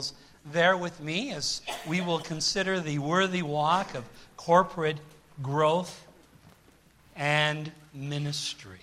there with me as we will consider the worthy walk of corporate growth and ministry.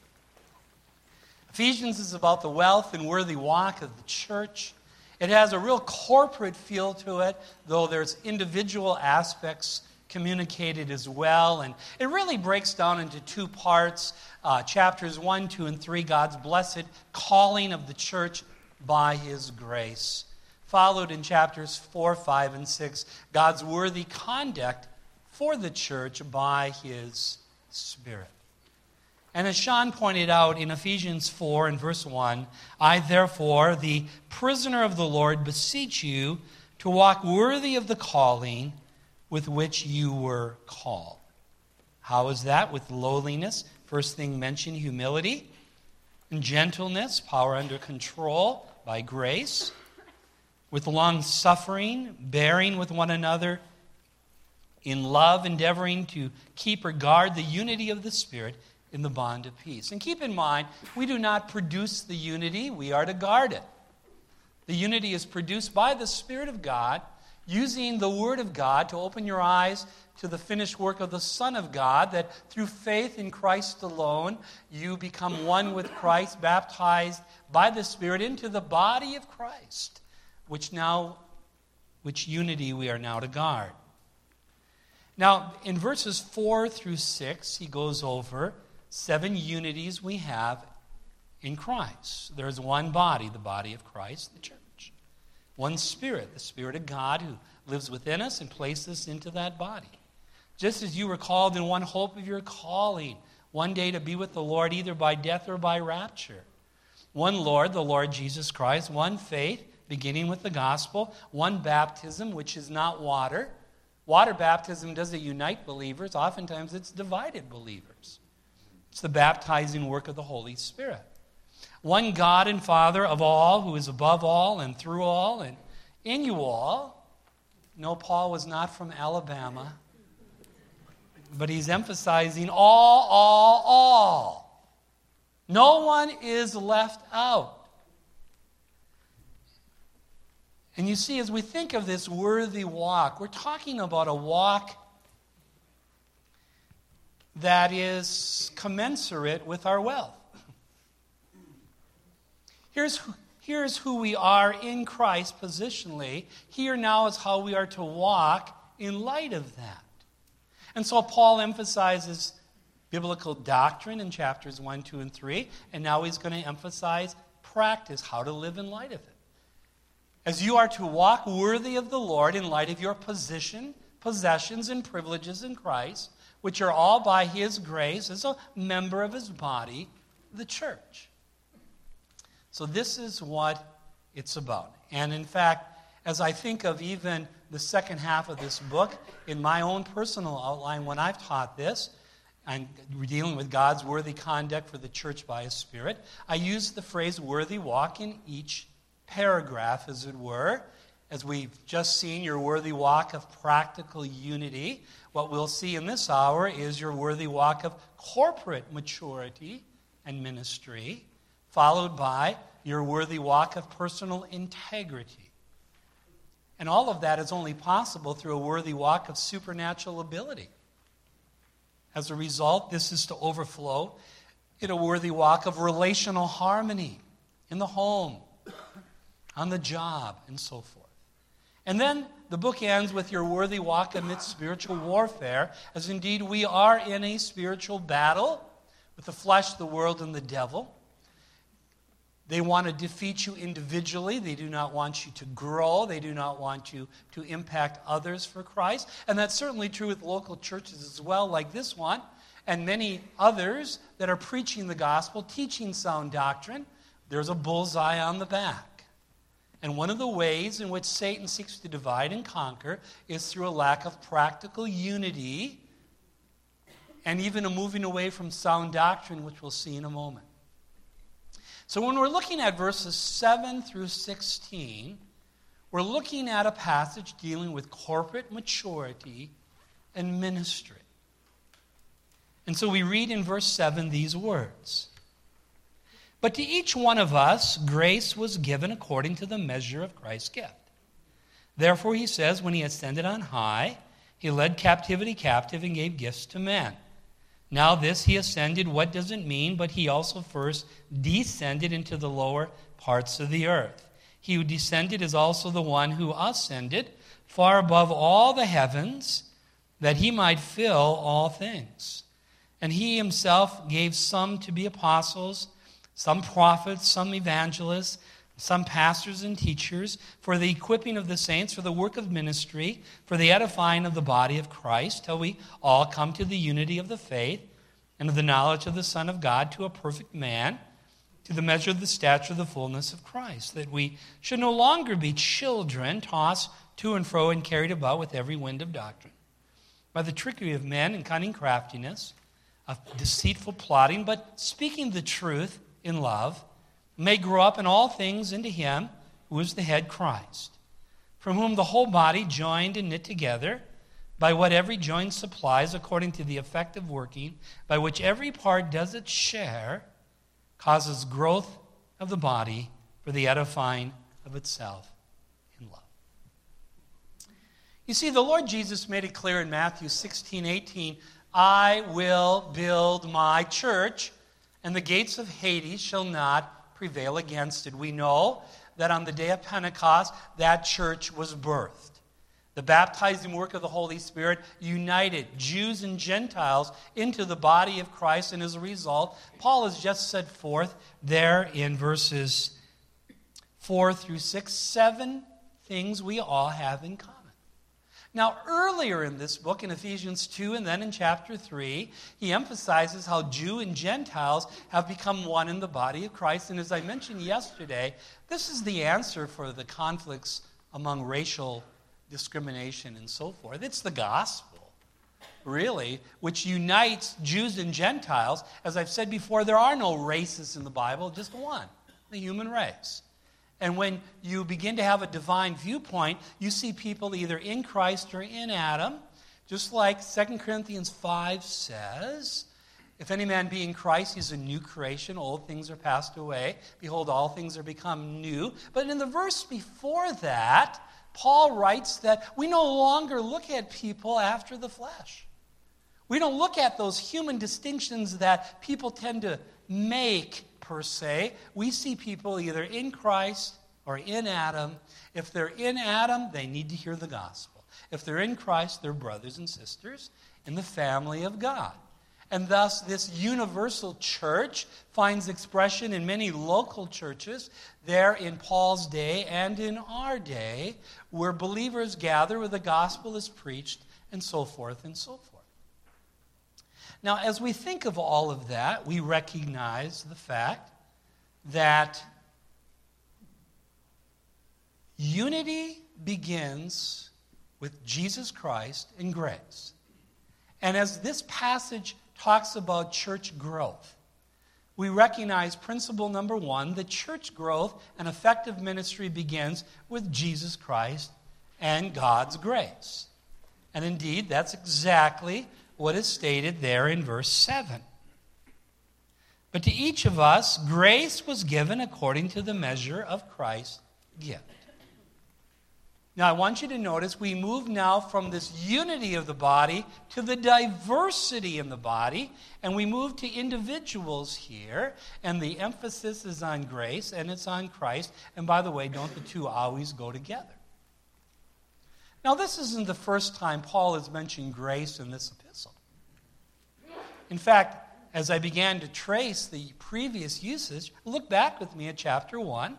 Ephesians is about the wealth and worthy walk of the church. It has a real corporate feel to it, though there's individual aspects communicated as well. And it really breaks down into two parts. Chapters 1, 2, and 3, God's blessed calling of the church by His grace. Followed in chapters 4, 5, and 6, God's worthy conduct for the church by His Spirit. And as Sean pointed out in Ephesians 4 and verse 1, I therefore, the prisoner of the Lord, beseech you to walk worthy of the calling with which you were called. How is that? With lowliness. First thing mentioned, humility. And gentleness, power under control by grace. With long-suffering, bearing with one another. In love, endeavoring to keep or guard the unity of the Spirit in the bond of peace. And keep in mind, we do not produce the unity, we are to guard it. The unity is produced by the Spirit of God, using the Word of God to open your eyes to the finished work of the Son of God, that through faith in Christ alone, you become one with Christ, baptized by the Spirit into the body of Christ, which unity we are now to guard. Now, in verses 4 through 6, he goes over 7 unities we have in Christ. There is one body, the body of Christ, the church. One Spirit, the Spirit of God who lives within us and places us into that body. Just as you were called in one hope of your calling, one day to be with the Lord either by death or by rapture. One Lord, the Lord Jesus Christ. One faith, beginning with the gospel. One baptism, which is not water. Water baptism doesn't unite believers. Oftentimes it's divided believers. It's the baptizing work of the Holy Spirit. One God and Father of all, who is above all and through all and in you all. No, Paul was not from Alabama, but he's emphasizing all. No one is left out. And you see, as we think of this worthy walk, we're talking about a walk that is commensurate with our wealth. Here's who we are in Christ positionally. Here now is how we are to walk in light of that. And so Paul emphasizes biblical doctrine in chapters 1, 2, and 3, and now he's going to emphasize practice, how to live in light of it. As you are to walk worthy of the Lord in light of your position, possessions, and privileges in Christ, which are all by His grace as a member of His body, the church. So this is what it's about. And in fact, as I think of even the second half of this book, in my own personal outline, when I've taught this, and dealing with God's worthy conduct for the church by His Spirit, I use the phrase worthy walk in each paragraph, as it were. As we've just seen, your worthy walk of practical unity. What we'll see in this hour is your worthy walk of corporate maturity and ministry, followed by your worthy walk of personal integrity. And all of that is only possible through a worthy walk of supernatural ability. As a result, this is to overflow in a worthy walk of relational harmony in the home, on the job, and so forth. And then the book ends with your worthy walk amidst spiritual warfare, as indeed we are in a spiritual battle with the flesh, the world, and the devil. They want to defeat you individually. They do not want you to grow. They do not want you to impact others for Christ. And that's certainly true with local churches as well, like this one, and many others that are preaching the gospel, teaching sound doctrine. There's a bullseye on the back. And one of the ways in which Satan seeks to divide and conquer is through a lack of practical unity and even a moving away from sound doctrine, which we'll see in a moment. So when we're looking at verses 7 through 16, we're looking at a passage dealing with corporate maturity and ministry. And so we read in verse 7 these words. But to each one of us, grace was given according to the measure of Christ's gift. Therefore, he says, when he ascended on high, he led captivity captive and gave gifts to men. Now this he ascended, what does it mean? But he also first descended into the lower parts of the earth. He who descended is also the one who ascended far above all the heavens, that he might fill all things. And he himself gave some to be apostles, some prophets, some evangelists, some pastors and teachers, for the equipping of the saints, for the work of ministry, for the edifying of the body of Christ, till we all come to the unity of the faith and of the knowledge of the Son of God, to a perfect man, to the measure of the stature of the fullness of Christ, that we should no longer be children, tossed to and fro and carried about with every wind of doctrine, by the trickery of men and cunning craftiness, of deceitful plotting, but speaking the truth in love, may grow up in all things into him who is the head, Christ, from whom the whole body, joined and knit together by what every joint supplies, according to the effective working by which every part does its share, causes growth of the body for the edifying of itself in love. You see, the Lord Jesus made it clear in Matthew 16:18, I will build my church, and the gates of Hades shall not prevail against it. We know that on the day of Pentecost, that church was birthed. The baptizing work of the Holy Spirit united Jews and Gentiles into the body of Christ, and as a result, Paul has just set forth there in verses 4 through 6, 7 things we all have in common. Now, earlier in this book, in Ephesians 2 and then in chapter 3, he emphasizes how Jew and Gentiles have become one in the body of Christ. And as I mentioned yesterday, this is the answer for the conflicts among racial discrimination and so forth. It's the gospel, really, which unites Jews and Gentiles. As I've said before, there are no races in the Bible, just one, the human race. And when you begin to have a divine viewpoint, you see people either in Christ or in Adam, just like 2 Corinthians 5 says, if any man be in Christ, he's a new creation. Old things are passed away. Behold, all things are become new. But in the verse before that, Paul writes that we no longer look at people after the flesh. We don't look at those human distinctions that people tend to make per se. We see people either in Christ or in Adam. If they're in Adam, they need to hear the gospel. If they're in Christ, they're brothers and sisters in the family of God. And thus, this universal church finds expression in many local churches there in Paul's day and in our day, where believers gather where the gospel is preached and so forth and so forth. Now, as we think of all of that, we recognize the fact that unity begins with Jesus Christ and grace. And as this passage talks about church growth, we recognize principle number one, that church growth and effective ministry begins with Jesus Christ and God's grace. And indeed, that's exactly what is stated there in verse 7. But to each of us, grace was given according to the measure of Christ's gift. Now, I want you to notice we move now from this unity of the body to the diversity in the body, and we move to individuals here, and the emphasis is on grace, and it's on Christ. And by the way, don't the two always go together? Now, this isn't the first time Paul has mentioned grace in this epistle. In fact, as I began to trace the previous usage, look back with me at chapter 1.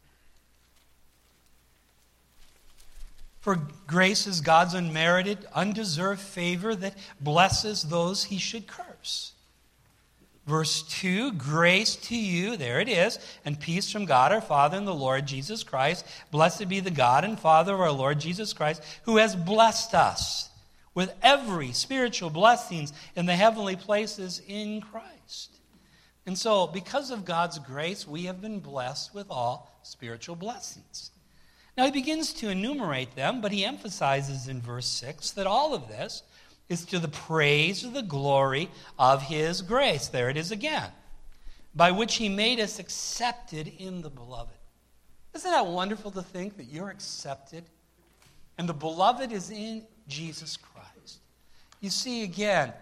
For grace is God's unmerited, undeserved favor that blesses those he should curse. Verse 2, grace to you, there it is, and peace from God our Father and the Lord Jesus Christ. Blessed be the God and Father of our Lord Jesus Christ, who has blessed us with every spiritual blessings in the heavenly places in Christ. And so, because of God's grace, we have been blessed with all spiritual blessings. Now, he begins to enumerate them, but he emphasizes in verse 6 that all of this is to the praise or the glory of his grace. There it is again. By which he made us accepted in the beloved. Isn't that wonderful to think that you're accepted And the beloved is in Jesus Christ. You see, again,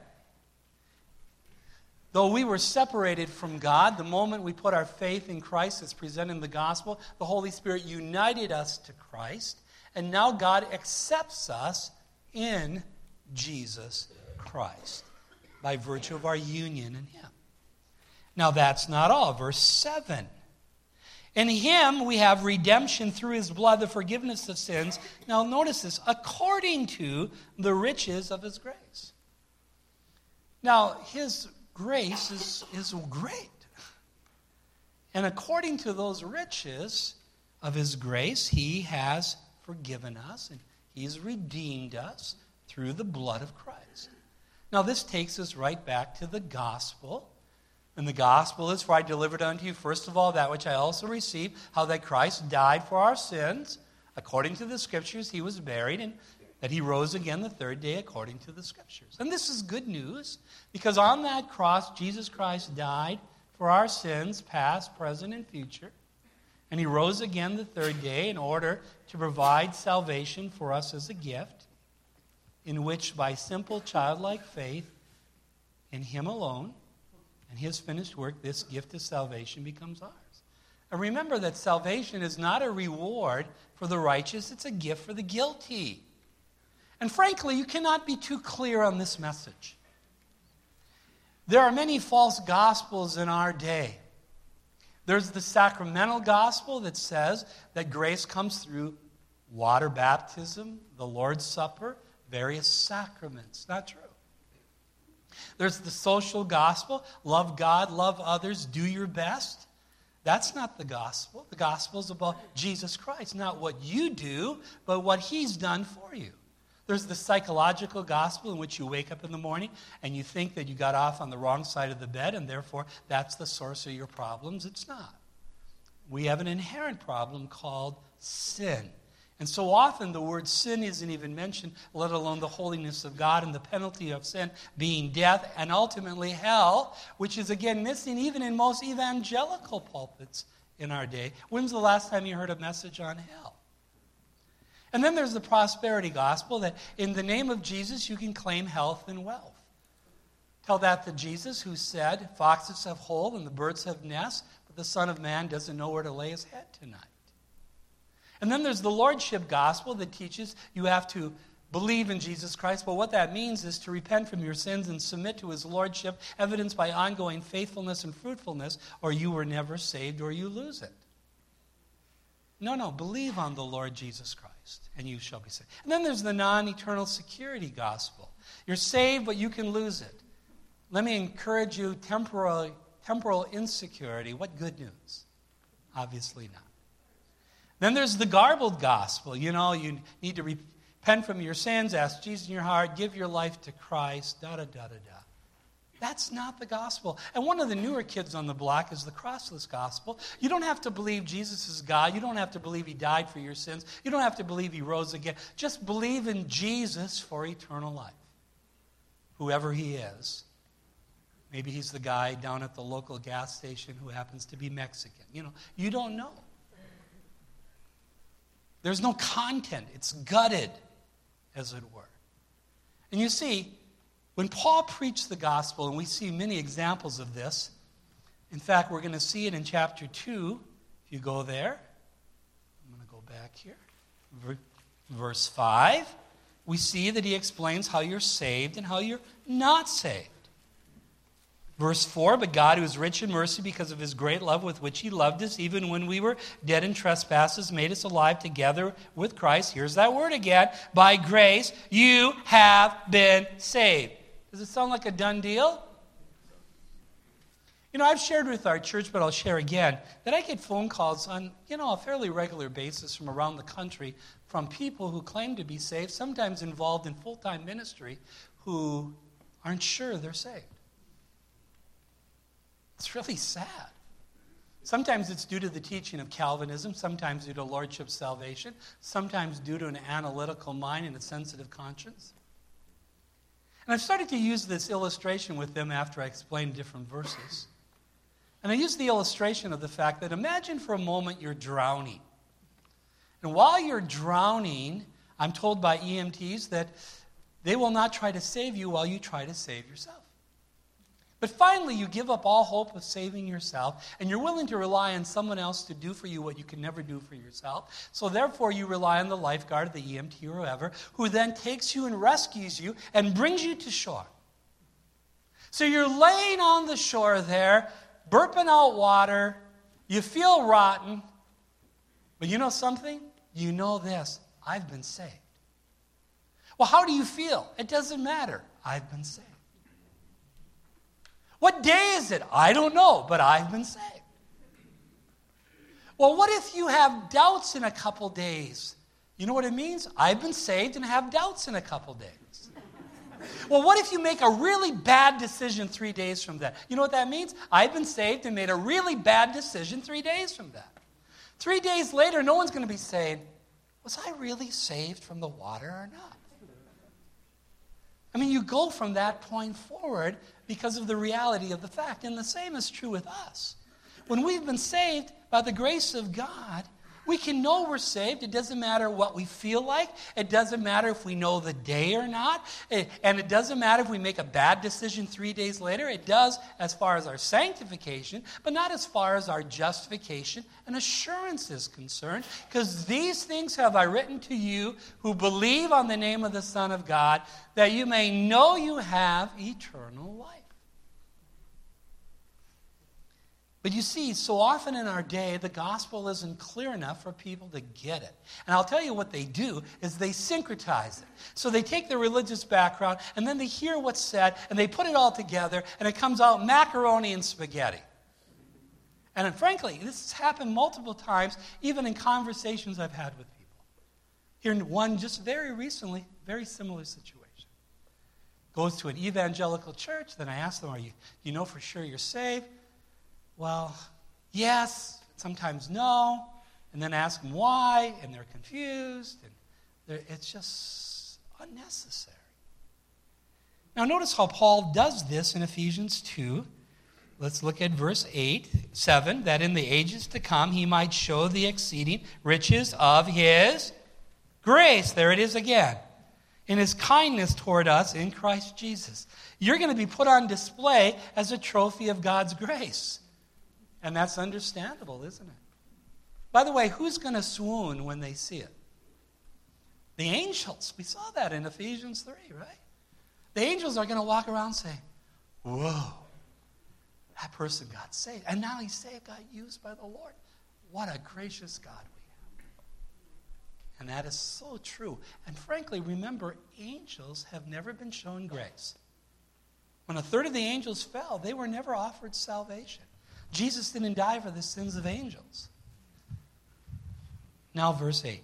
though we were separated from God, the moment we put our faith in Christ as presented in the gospel, the Holy Spirit united us to Christ, and now God accepts us in Jesus Christ by virtue of our union in Him. Now that's not all. Verse 7. In Him we have redemption through His blood, the forgiveness of sins. Now notice this, according to the riches of His grace. Now His grace is great. And according to those riches of His grace, He has forgiven us and He's redeemed us through the blood of Christ. Now this takes us right back to the gospel. And the gospel is, for I delivered unto you, first of all, that which I also received, how that Christ died for our sins, according to the Scriptures. He was buried, and that He rose again the third day, according to the Scriptures. And this is good news, because on that cross, Jesus Christ died for our sins, past, present, and future. And He rose again the third day in order to provide salvation for us as a gift, in which by simple childlike faith in Him alone, and His finished work, this gift of salvation becomes ours. And remember that salvation is not a reward for the righteous, it's a gift for the guilty. And frankly, you cannot be too clear on this message. There are many false gospels in our day. There's the sacramental gospel that says that grace comes through water baptism, the Lord's Supper, various sacraments. Not true. There's the social gospel, love God, love others, do your best. That's not the gospel. The gospel is about Jesus Christ, not what you do, but what He's done for you. There's the psychological gospel in which you wake up in the morning and you think that you got off on the wrong side of the bed and therefore that's the source of your problems. It's not. We have an inherent problem called sin. And so often the word sin isn't even mentioned, let alone the holiness of God and the penalty of sin being death and ultimately hell, which is again missing even in most evangelical pulpits in our day. When's the last time you heard a message on hell? And then there's the prosperity gospel that in the name of Jesus you can claim health and wealth. Tell that to Jesus who said, foxes have holes and the birds have nests, but the Son of Man doesn't know where to lay His head tonight. And then there's the lordship gospel that teaches you have to believe in Jesus Christ. But what that means is to repent from your sins and submit to His lordship, evidenced by ongoing faithfulness and fruitfulness, or you were never saved or you lose it. No, believe on the Lord Jesus Christ, and you shall be saved. And then there's the non-eternal security gospel. You're saved, but you can lose it. Let me encourage you, temporal insecurity. What good news? Obviously not. Then there's the garbled gospel. You need to repent from your sins, ask Jesus in your heart, give your life to Christ, da-da-da-da-da. That's not the gospel. And one of the newer kids on the block is the crossless gospel. You don't have to believe Jesus is God. You don't have to believe He died for your sins. You don't have to believe He rose again. Just believe in Jesus for eternal life. Whoever He is. Maybe He's the guy down at the local gas station who happens to be Mexican. You don't know. There's no content. It's gutted, as it were. And you see, when Paul preached the gospel, and we see many examples of this, in fact, we're going to see it in chapter 2. If you go there, I'm going to go back here. Verse 5, we see that he explains how you're saved and how you're not saved. Verse 4, but God, who is rich in mercy because of His great love with which He loved us, even when we were dead in trespasses, made us alive together with Christ. Here's that word again. By grace, you have been saved. Does it sound like a done deal? I've shared with our church, but I'll share again, that I get phone calls on, a fairly regular basis from around the country from people who claim to be saved, sometimes involved in full-time ministry, who aren't sure they're saved. It's really sad. Sometimes it's due to the teaching of Calvinism, sometimes due to lordship salvation, sometimes due to an analytical mind and a sensitive conscience. And I've started to use this illustration with them after I explain different verses. And I use the illustration of the fact that imagine for a moment you're drowning. And while you're drowning, I'm told by EMTs that they will not try to save you while you try to save yourself. But finally, you give up all hope of saving yourself, and you're willing to rely on someone else to do for you what you can never do for yourself. So therefore, you rely on the lifeguard, the EMT, or whoever, who then takes you and rescues you and brings you to shore. So you're laying on the shore there, burping out water. You feel rotten. But you know something? You know this. I've been saved. Well, how do you feel? It doesn't matter. I've been saved. What day is it? I don't know, but I've been saved. Well, what if you have doubts in a couple days? You know what it means? I've been saved and have doubts in a couple days. Well, what if you make a really bad decision 3 days from that? You know what that means? I've been saved and made a really bad decision 3 days from that. 3 days later, no one's going to be saying, was I really saved from the water or not? I mean, you go from that point forward because of the reality of the fact. And the same is true with us. When we've been saved by the grace of God, we can know we're saved. It doesn't matter what we feel like. It doesn't matter if we know the day or not. And it doesn't matter if we make a bad decision 3 days later. It does as far as our sanctification, but not as far as our justification and assurance is concerned. Because these things have I written to you who believe on the name of the Son of God, that you may know you have eternal life. But you see, so often in our day, the gospel isn't clear enough for people to get it. And I'll tell you what they do is they syncretize it. So they take their religious background, and then they hear what's said, and they put it all together, and it comes out macaroni and spaghetti. And frankly, this has happened multiple times, even in conversations I've had with people. Here in one just very recently, very similar situation. Goes to an evangelical church, then I ask them, you know for sure you're saved? Well, yes, sometimes no, and then ask them why, and they're confused, and it's just unnecessary. Now notice how Paul does this in Ephesians 2. Let's look at verse 7, that in the ages to come he might show the exceeding riches of his grace. There it is again. In his kindness toward us in Christ Jesus. You're going to be put on display as a trophy of God's grace. And that's understandable, isn't it? By the way, who's going to swoon when they see it? The angels. We saw that in Ephesians 3, right? The angels are going to walk around saying, whoa, that person got saved. And now he's saved, got used by the Lord. What a gracious God we have. And that is so true. And frankly, remember, angels have never been shown grace. When a third of the angels fell, they were never offered salvation. Jesus didn't die for the sins of angels. Now verse 8.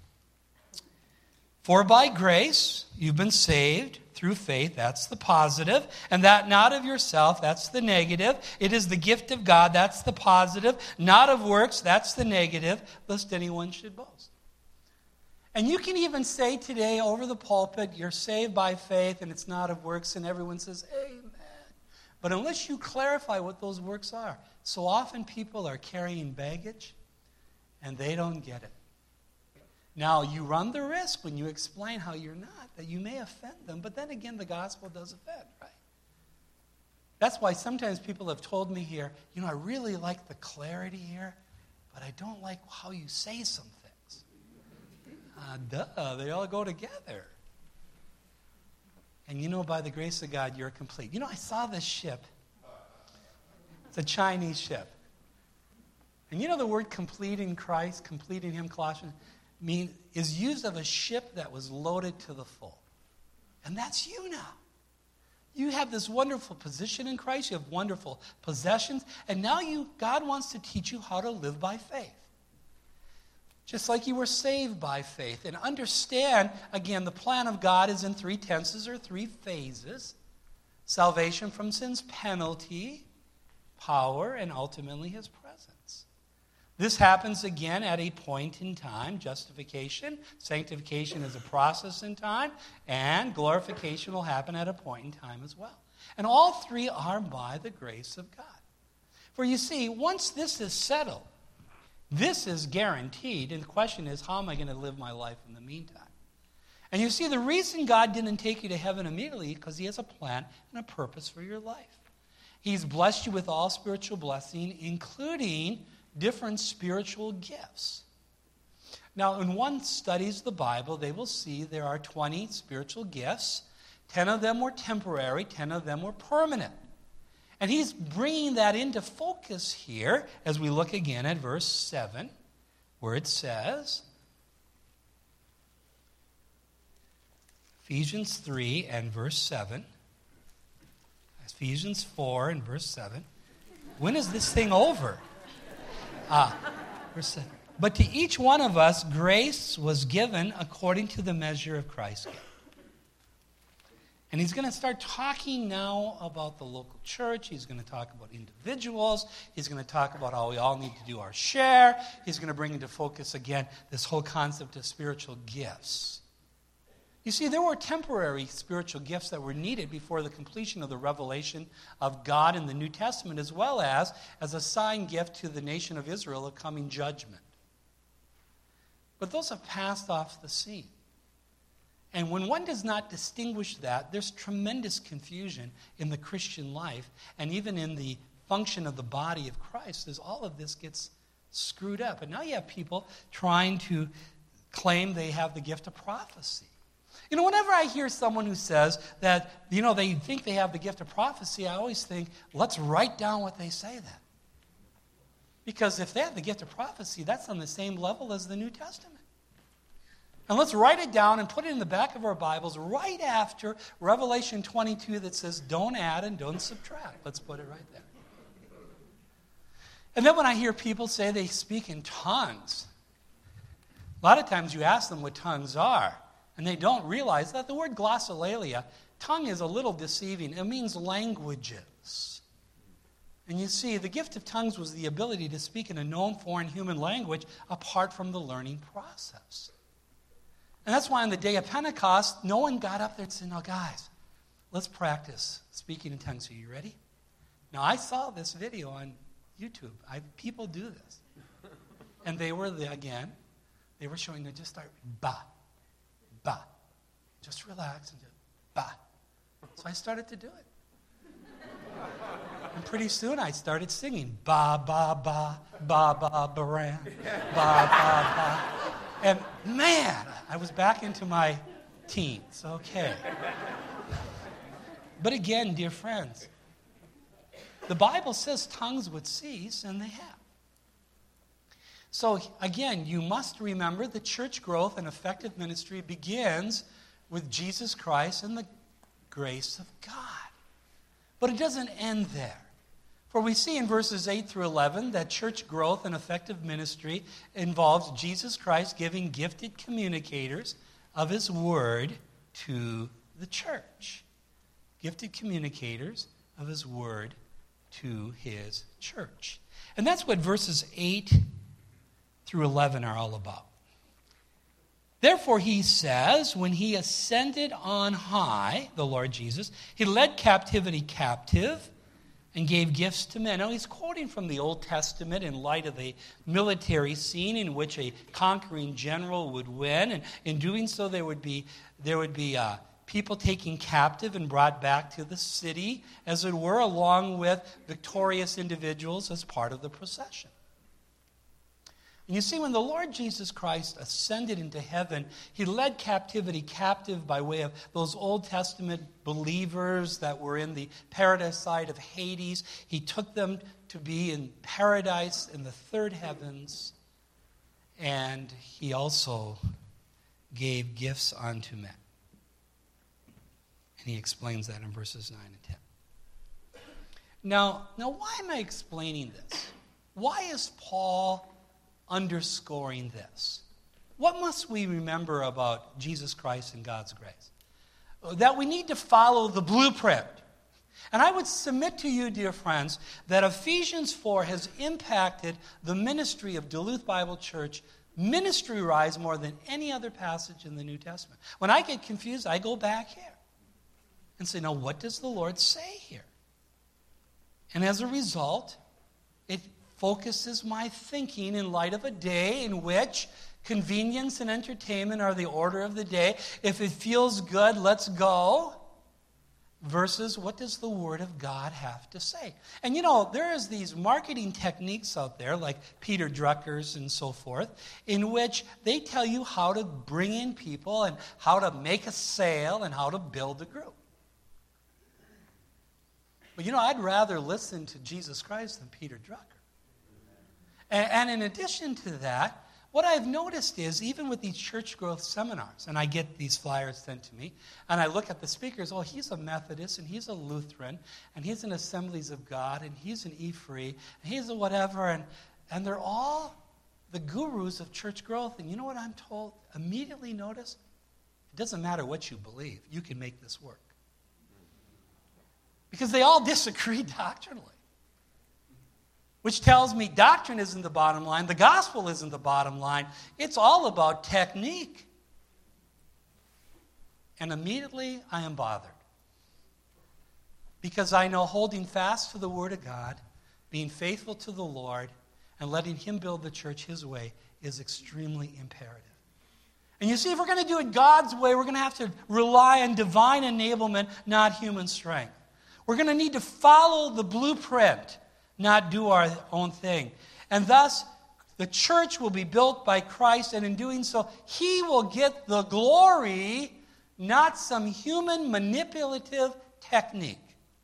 For by grace you've been saved through faith, that's the positive, and that not of yourself, that's the negative. It is the gift of God, that's the positive. Not of works, that's the negative, lest anyone should boast. And you can even say today over the pulpit, you're saved by faith and it's not of works, and everyone says, amen. But unless you clarify what those works are, so often people are carrying baggage and they don't get it. Now, you run the risk when you explain how you're not, that you may offend them, but then again, the gospel does offend, right? That's why sometimes people have told me here, I really like the clarity here, but I don't like how you say some things. They all go together. And by the grace of God, you're complete. I saw this ship. It's a Chinese ship. And the word complete in Christ, complete in Him, Colossians, is used of a ship that was loaded to the full. And that's you now. You have this wonderful position in Christ. You have wonderful possessions. And now God wants to teach you how to live by faith. Just like you were saved by faith. And understand, again, the plan of God is in 3 tenses or 3 phases. Salvation from sin's penalty, power, and ultimately His presence. This happens again at a point in time. Justification, sanctification is a process in time, and glorification will happen at a point in time as well. And all 3 are by the grace of God. For you see, once this is settled, this is guaranteed, and the question is, how am I going to live my life in the meantime? And you see, the reason God didn't take you to heaven immediately because he has a plan and a purpose for your life. He's blessed you with all spiritual blessing, including different spiritual gifts. Now, when one studies the Bible, they will see there are 20 spiritual gifts. 10 of them were temporary, 10 of them were permanent. And he's bringing that into focus here as we look again at verse 7, where it says, Ephesians 3 and verse 7. Ephesians 4 and verse 7. When is this thing over? Verse 7. But to each one of us grace was given according to the measure of Christ's gift. And he's going to start talking now about the local church. He's going to talk about individuals. He's going to talk about how we all need to do our share. He's going to bring into focus again this whole concept of spiritual gifts. You see, there were temporary spiritual gifts that were needed before the completion of the revelation of God in the New Testament, as well as a sign gift to the nation of Israel of coming judgment. But those have passed off the scene. And when one does not distinguish that, there's tremendous confusion in the Christian life, and even in the function of the body of Christ, as all of this gets screwed up. And now you have people trying to claim they have the gift of prophecy. You know, whenever I hear someone who says that, they think they have the gift of prophecy, I always think, let's write down what they say then. Because if they have the gift of prophecy, that's on the same level as the New Testament. And let's write it down and put it in the back of our Bibles right after Revelation 22 that says, don't add and don't subtract. Let's put it right there. And then when I hear people say they speak in tongues, a lot of times you ask them what tongues are. And they don't realize that the word glossolalia, tongue, is a little deceiving. It means languages. And you see, the gift of tongues was the ability to speak in a known foreign human language apart from the learning process. And that's why on the day of Pentecost, no one got up there and said, "No, guys, let's practice speaking in tongues. Are you ready?" Now, I saw this video on YouTube. People do this. And they were showing they just start, ba. Just relax and just, ba. So I started to do it. And pretty soon I started singing, ba, ba, ba, ba, ba, baran, ba, ba, ba. And man, I was back into my teens. Okay. But again, dear friends, the Bible says tongues would cease, and they have. So again, you must remember that church growth and effective ministry begins with Jesus Christ and the grace of God. But it doesn't end there. For we see in verses 8 through 11 that church growth and effective ministry involves Jesus Christ giving gifted communicators of his word to the church. Gifted communicators of his word to his church. And that's what verses 8 through 11 are all about. Therefore, he says, when he ascended on high, the Lord Jesus, he led captivity captive and gave gifts to men. Now, he's quoting from the Old Testament in light of a military scene in which a conquering general would win. And in doing so, there would be people taken captive and brought back to the city, as it were, along with victorious individuals as part of the procession. And you see, when the Lord Jesus Christ ascended into heaven, he led captivity captive by way of those Old Testament believers that were in the paradise side of Hades. He took them to be in paradise in the third heavens, and he also gave gifts unto men. And he explains that in verses 9 and 10. Now, why am I explaining this? Why is Paul underscoring this? What must we remember about Jesus Christ and God's grace? That we need to follow the blueprint. And I would submit to you, dear friends, that Ephesians 4 has impacted the ministry of Duluth Bible Church ministry-wise more than any other passage in the New Testament. When I get confused, I go back here and say, now, what does the Lord say here? And as a result, it focuses my thinking in light of a day in which Convenience and entertainment are the order of the day. If it feels good, let's go. Versus what does the Word of God have to say? And there is these marketing techniques out there, like Peter Drucker's and so forth, in which they tell you how to bring in people and how to make a sale and how to build a group. But I'd rather listen to Jesus Christ than Peter Drucker. And in addition to that, what I've noticed is, even with these church growth seminars, and I get these flyers sent to me, and I look at the speakers, he's a Methodist, and he's a Lutheran, and he's in Assemblies of God, and he's an E-Free, and he's a whatever, and they're all the gurus of church growth. And you know what I'm told? Immediately notice, it doesn't matter what you believe, you can make this work. Because they all disagree doctrinally. Which tells me doctrine isn't the bottom line. The gospel isn't the bottom line. It's all about technique. And immediately I am bothered. Because I know holding fast to the Word of God, being faithful to the Lord, and letting Him build the church His way is extremely imperative. And you see, if we're going to do it God's way, we're going to have to rely on divine enablement, not human strength. We're going to need to follow the blueprint, not do our own thing. And thus, the church will be built by Christ, and in doing so, He will get the glory, not some human manipulative technique.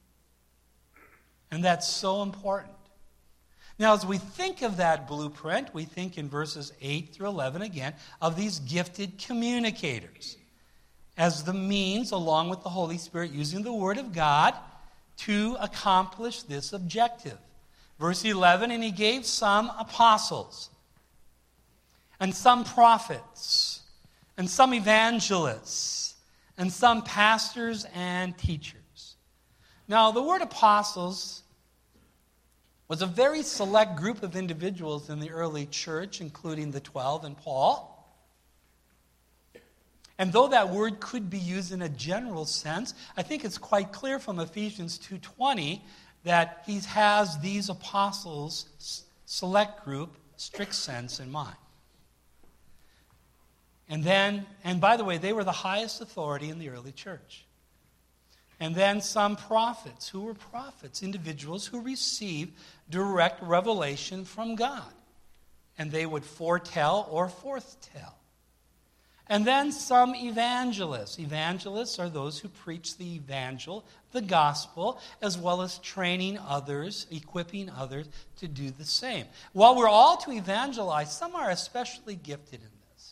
And that's so important. Now, as we think of that blueprint, we think in verses 8 through 11 again of these gifted communicators as the means, along with the Holy Spirit, using the Word of God to accomplish this objective. Verse 11, and He gave some apostles, and some prophets, and some evangelists, and some pastors and teachers. Now, the word apostles was a very select group of individuals in the early church, including the 12 and Paul. And though that word could be used in a general sense, I think it's quite clear from Ephesians 2:20 that He has these apostles' select group, strict sense in mind. And by the way, they were the highest authority in the early church. And then some prophets. Who were prophets? Individuals who received direct revelation from God. And they would foretell or forthtell. And then some evangelists. Evangelists are those who preach the evangel, the gospel, as well as training others, equipping others to do the same. While we're all to evangelize, some are especially gifted in this.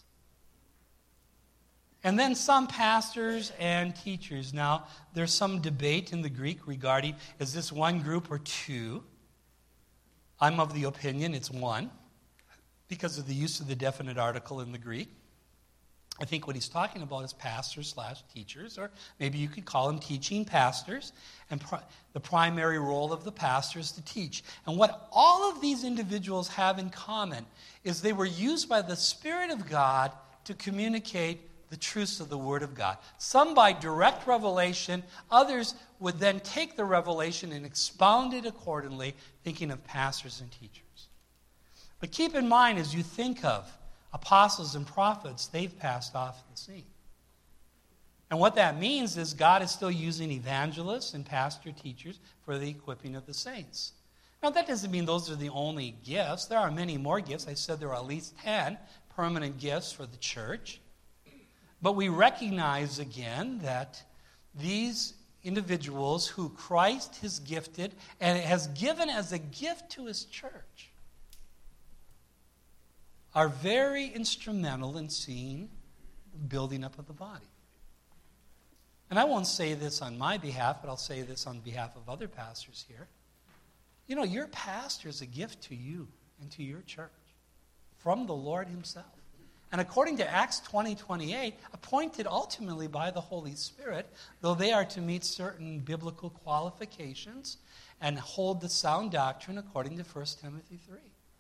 And then some pastors and teachers. Now, there's some debate in the Greek regarding, is this one group or two? I'm of the opinion it's one, because of the use of the definite article in the Greek. I think what he's talking about is pastors/teachers, or maybe you could call them teaching pastors. And the primary role of the pastor is to teach. And what all of these individuals have in common is they were used by the Spirit of God to communicate the truths of the Word of God. Some by direct revelation, others would then take the revelation and expound it accordingly, thinking of pastors and teachers. But keep in mind, as you think of apostles and prophets, they've passed off the scene. And what that means is God is still using evangelists and pastor teachers for the equipping of the saints. Now, that doesn't mean those are the only gifts. There are many more gifts. I said there are at least 10 permanent gifts for the church. But we recognize again that these individuals who Christ has gifted and has given as a gift to His church are very instrumental in seeing the building up of the body. And I won't say this on my behalf, but I'll say this on behalf of other pastors here. You know, your pastor is a gift to you and to your church from the Lord Himself. And according to Acts 20:28, appointed ultimately by the Holy Spirit, though they are to meet certain biblical qualifications and hold the sound doctrine according to 1 Timothy 3.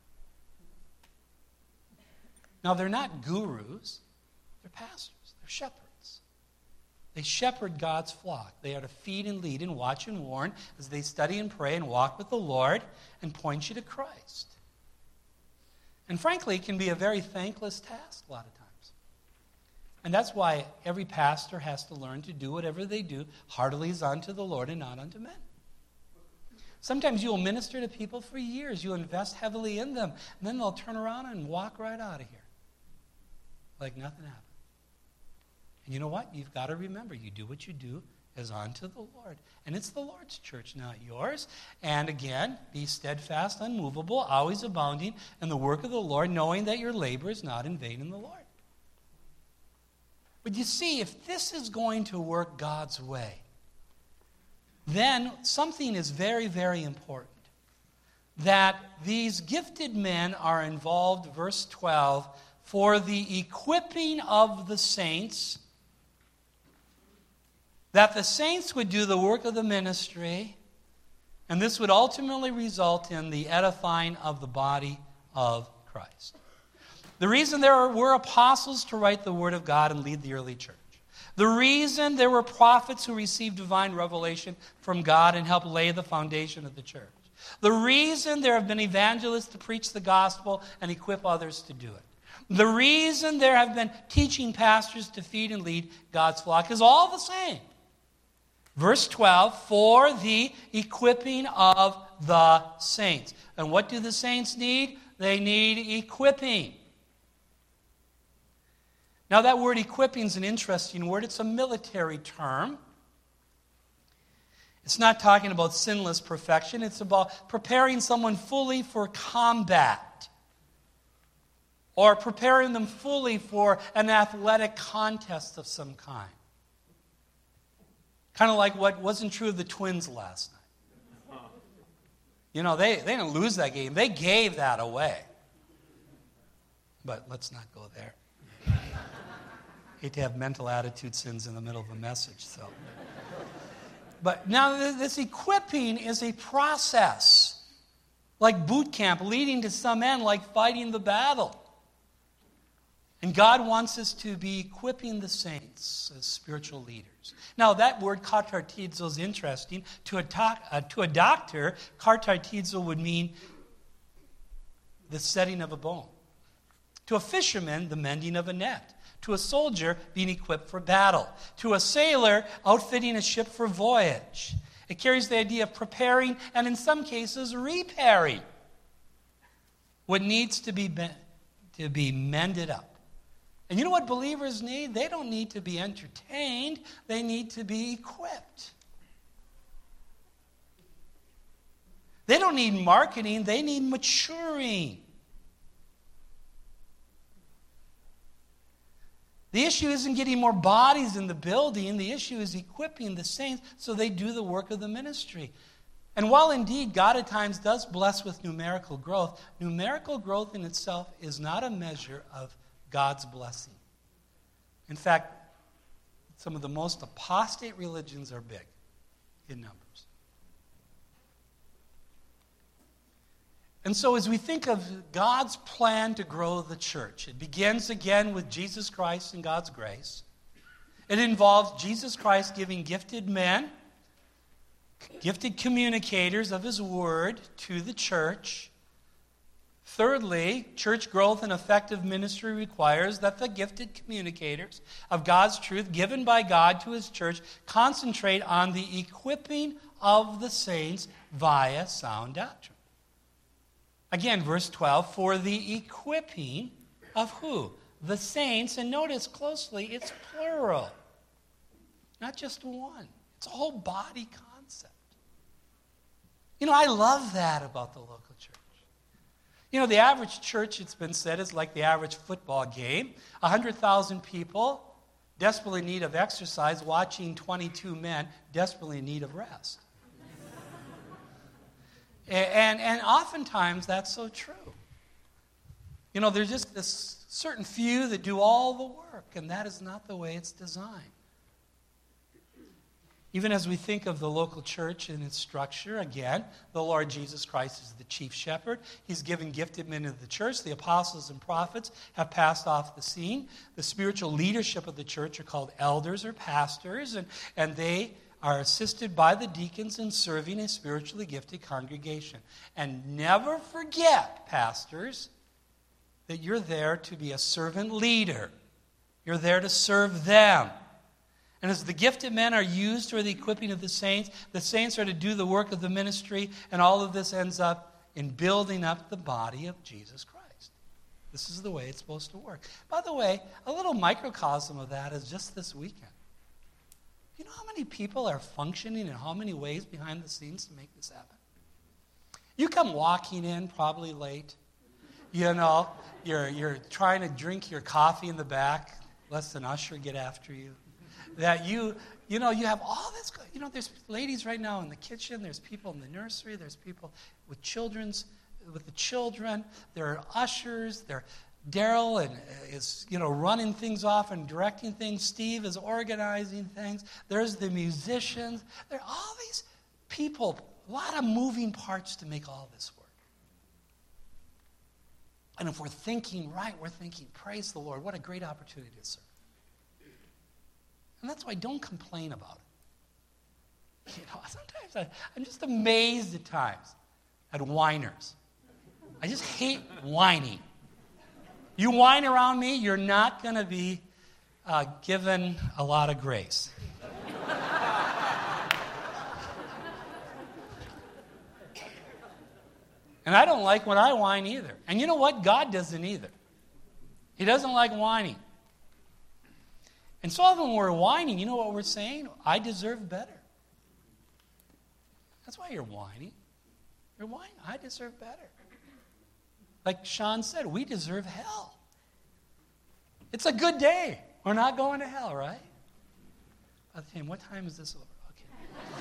Now, they're not gurus. They're pastors. They're shepherds. They shepherd God's flock. They are to feed and lead and watch and warn as they study and pray and walk with the Lord and point you to Christ. And frankly, it can be a very thankless task a lot of times. And that's why every pastor has to learn to do whatever they do heartily as unto the Lord and not unto men. Sometimes you'll minister to people for years. You'll invest heavily in them. And then they'll turn around and walk right out of here like nothing happened. And you know what? You've got to remember, you do what you do as unto the Lord. And it's the Lord's church, not yours. And again, be steadfast, unmovable, always abounding in the work of the Lord, knowing that your labor is not in vain in the Lord. But you see, if this is going to work God's way, then something is very, very important. That these gifted men are involved, verse 12, for the equipping of the saints, that the saints would do the work of the ministry, and this would ultimately result in the edifying of the body of Christ. The reason there were apostles to write the Word of God and lead the early church. The reason there were prophets who received divine revelation from God and helped lay the foundation of the church. The reason there have been evangelists to preach the gospel and equip others to do it. The reason there have been teaching pastors to feed and lead God's flock is all the same. Verse 12, for the equipping of the saints. And what do the saints need? They need equipping. Now that word equipping is an interesting word. It's a military term. It's not talking about sinless perfection. It's about preparing someone fully for combat, or preparing them fully for an athletic contest of some kind. Kind of like what wasn't true of the Twins last night. You know, they didn't lose that game. They gave that away. But let's not go there. Hate to have mental attitude sins in the middle of a message. But now this equipping is a process, like boot camp, leading to some end, like fighting the battle. And God wants us to be equipping the saints as spiritual leaders. Now, that word katartizo is interesting. To a doctor, katartizo would mean the setting of a bone. To a fisherman, the mending of a net. To a soldier, being equipped for battle. To a sailor, outfitting a ship for voyage. It carries the idea of preparing and, in some cases, repairing what needs to be mended up. And you know what believers need? They don't need to be entertained. They need to be equipped. They don't need marketing. They need maturing. The issue isn't getting more bodies in the building. The issue is equipping the saints so they do the work of the ministry. And while indeed God at times does bless with numerical growth in itself is not a measure of God's blessing. In fact, some of the most apostate religions are big in numbers. And so as we think of God's plan to grow the church, it begins again with Jesus Christ and God's grace. It involves Jesus Christ giving gifted men, gifted communicators of His Word to the church. Thirdly, church growth and effective ministry requires that the gifted communicators of God's truth given by God to His church concentrate on the equipping of the saints via sound doctrine. Again, verse 12, for the equipping of who? The saints. And notice closely, it's plural. Not just one. It's a whole body concept. You know, I love that about the local church. You know, the average church, it's been said, is like the average football game. 100,000 people desperately in need of exercise, watching 22 men desperately in need of rest. And oftentimes that's so true. You know, there's just this certain few that do all the work, and that is not the way it's designed. Even as we think of the local church and its structure, again, the Lord Jesus Christ is the chief shepherd. He's given gifted men to the church. The apostles and prophets have passed off the scene. The spiritual leadership of the church are called elders or pastors, and they are assisted by the deacons in serving a spiritually gifted congregation. And never forget, pastors, that you're there to be a servant leader. You're there to serve them. And as the gifted men are used for the equipping of the saints are to do the work of the ministry, and all of this ends up in building up the body of Jesus Christ. This is the way it's supposed to work. By the way, a little microcosm of that is just this weekend. You know how many people are functioning in how many ways behind the scenes to make this happen? You come walking in probably late. You know, you're trying to drink your coffee in the back, lest an usher get after you. That you have all this, there's ladies right now in the kitchen, there's people in the nursery, there's people with the children, there are ushers, Daryl is running things off and directing things, Steve is organizing things, there's the musicians, there are all these people, a lot of moving parts to make all this work. And if we're thinking right, we're thinking, praise the Lord, what a great opportunity to serve. And that's why don't complain about it. Sometimes I'm just amazed at times at whiners. I just hate whining. You whine around me, you're not going to be given a lot of grace. And I don't like when I whine either. And you know what? God doesn't either. He doesn't like whining. And so often when we're whining, you know what we're saying? I deserve better. That's why you're whining. You're whining. I deserve better. Like Sean said, we deserve hell. It's a good day. We're not going to hell, right? What time is this over? Okay.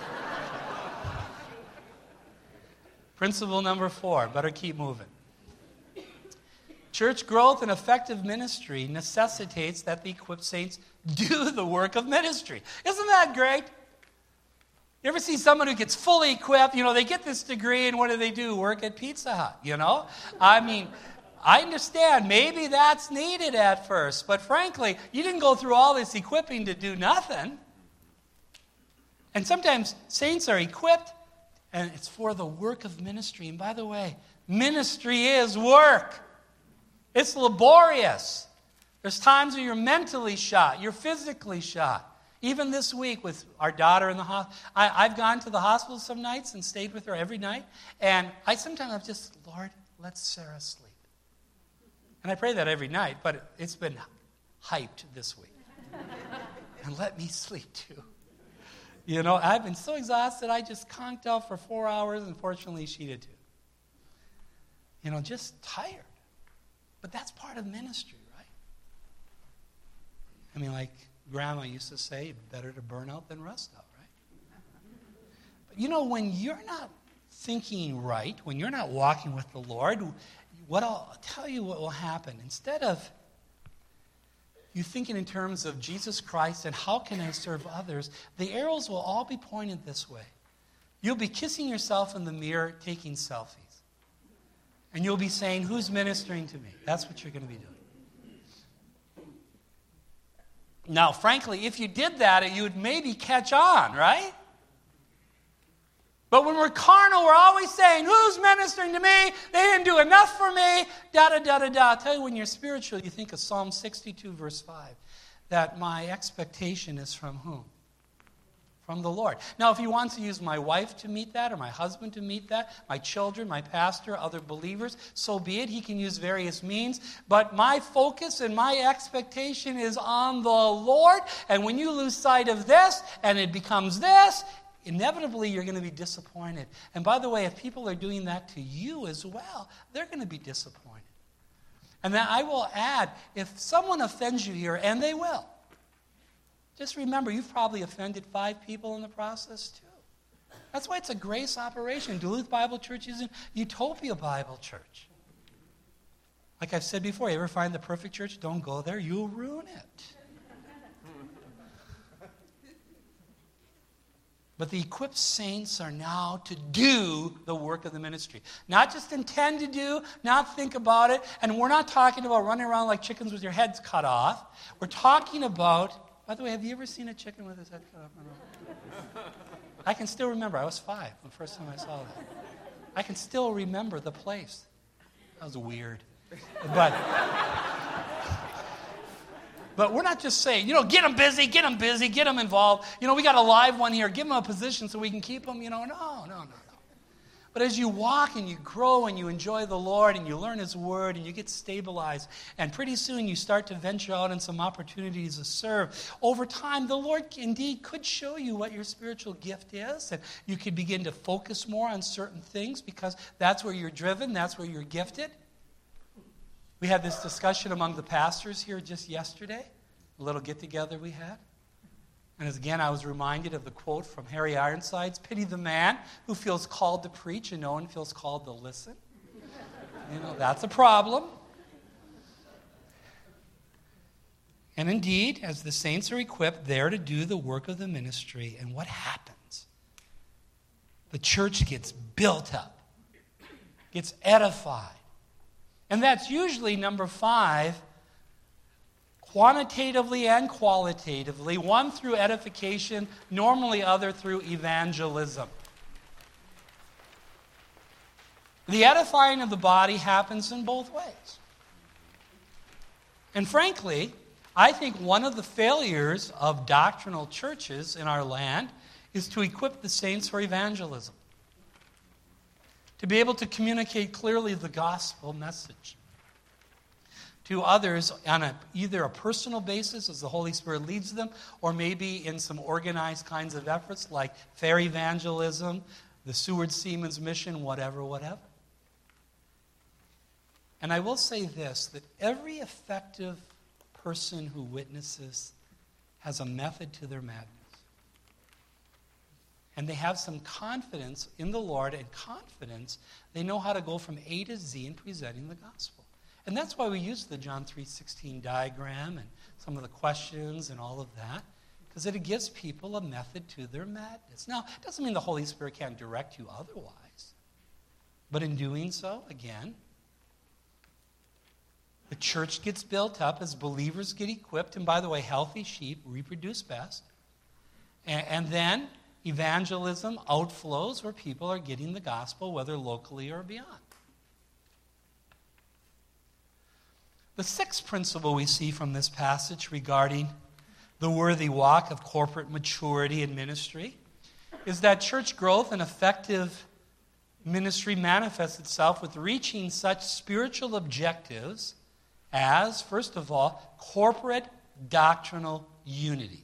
Principle number 4. Better keep moving. Church growth and effective ministry necessitates that the equipped saints do the work of ministry. Isn't that great? You ever see someone who gets fully equipped? They get this degree, and what do? Work at Pizza Hut, I mean, I understand. Maybe that's needed at first. But frankly, you didn't go through all this equipping to do nothing. And sometimes saints are equipped, and it's for the work of ministry. And by the way, ministry is work. It's laborious. There's times where you're mentally shot, you're physically shot. Even this week with our daughter in the hospital, I've gone to the hospital some nights and stayed with her every night. And I'm just, Lord, let Sarah sleep. And I pray that every night, but it's been hyped this week. And let me sleep too. I've been so exhausted, I just conked out for 4 hours, and fortunately she did too. Just tired. But that's part of ministry, right? I mean, like Grandma used to say, better to burn out than rust out, right? But when you're not thinking right, when you're not walking with the Lord, I'll tell you what will happen. Instead of you thinking in terms of Jesus Christ and how can I serve others, the arrows will all be pointed this way. You'll be kissing yourself in the mirror, taking selfies. And you'll be saying, who's ministering to me? That's what you're going to be doing. Now, frankly, if you did that, you would maybe catch on, right? But when we're carnal, we're always saying, who's ministering to me? They didn't do enough for me. Da-da-da-da-da. I'll tell you, when you're spiritual, you think of Psalm 62, verse 5, that my expectation is from whom? From the Lord. Now, if he wants to use my wife to meet that, or my husband to meet that, my children, my pastor, other believers, so be it. He can use various means. But my focus and my expectation is on the Lord. And when you lose sight of this, and it becomes this, inevitably you're going to be disappointed. And by the way, if people are doing that to you as well, they're going to be disappointed. And then I will add, if someone offends you here, and they will, just remember, you've probably offended 5 people in the process too. That's why it's a grace operation. Duluth Bible Church isn't Utopia Bible Church. Like I've said before, you ever find the perfect church? Don't go there. You'll ruin it. But the equipped saints are now to do the work of the ministry. Not just intend to do, not think about it. And we're not talking about running around like chickens with your heads cut off. We're talking about, by the way, have you ever seen a chicken with his head cut off? I can still remember. I was 5 the first time I saw that. I can still remember the place. That was weird. But we're not just saying, get them busy, get them involved. We got a live one here. Give them a position so we can keep them. No. But as you walk and you grow and you enjoy the Lord and you learn His Word and you get stabilized, and pretty soon you start to venture out in some opportunities to serve, over time the Lord indeed could show you what your spiritual gift is, and you could begin to focus more on certain things because that's where you're driven, that's where you're gifted. We had this discussion among the pastors here just yesterday, a little get-together we had. And as again, I was reminded of the quote from Harry Ironsides, "Pity the man who feels called to preach and no one feels called to listen." That's a problem. And indeed, as the saints are equipped there to do the work of the ministry, and what happens? The church gets built up, gets edified. And that's usually number 5, quantitatively and qualitatively, one through edification, normally other through evangelism. The edifying of the body happens in both ways. And frankly, I think one of the failures of doctrinal churches in our land is to equip the saints for evangelism, to be able to communicate clearly the gospel message to others on either a personal basis as the Holy Spirit leads them, or maybe in some organized kinds of efforts like fair evangelism, the Seward Seaman's mission, whatever. And I will say this, that every effective person who witnesses has a method to their madness. And they have some confidence in the Lord, and confidence they know how to go from A to Z in presenting the gospel. And that's why we use the John 3:16 diagram and some of the questions and all of that, because it gives people a method to their madness. Now, it doesn't mean the Holy Spirit can't direct you otherwise. But in doing so, again, the church gets built up as believers get equipped. And by the way, healthy sheep reproduce best. And then evangelism outflows where people are getting the gospel, whether locally or beyond. The 6th principle we see from this passage regarding the worthy walk of corporate maturity in ministry is that church growth and effective ministry manifests itself with reaching such spiritual objectives as, first of all, corporate doctrinal unity.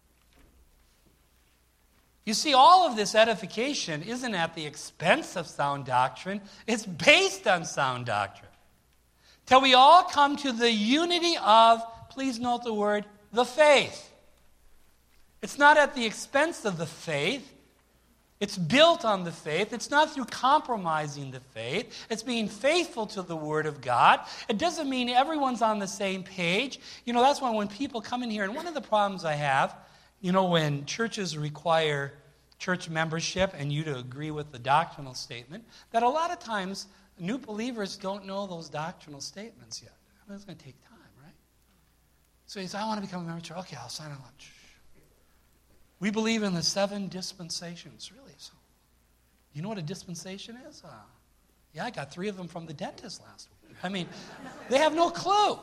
You see, all of this edification isn't at the expense of sound doctrine. It's based on sound doctrine. Till we all come to the unity of, please note the word, the faith. It's not at the expense of the faith. It's built on the faith. It's not through compromising the faith. It's being faithful to the Word of God. It doesn't mean everyone's on the same page. That's why when people come in here, and one of the problems I have, when churches require church membership and you to agree with the doctrinal statement, that a lot of times new believers don't know those doctrinal statements yet. It's going to take time, right? So he says, I want to become a member of church. Okay, I'll sign on. We believe in the 7 dispensations, really. So, you know what a dispensation is? I got 3 of them from the dentist last week. They have no clue.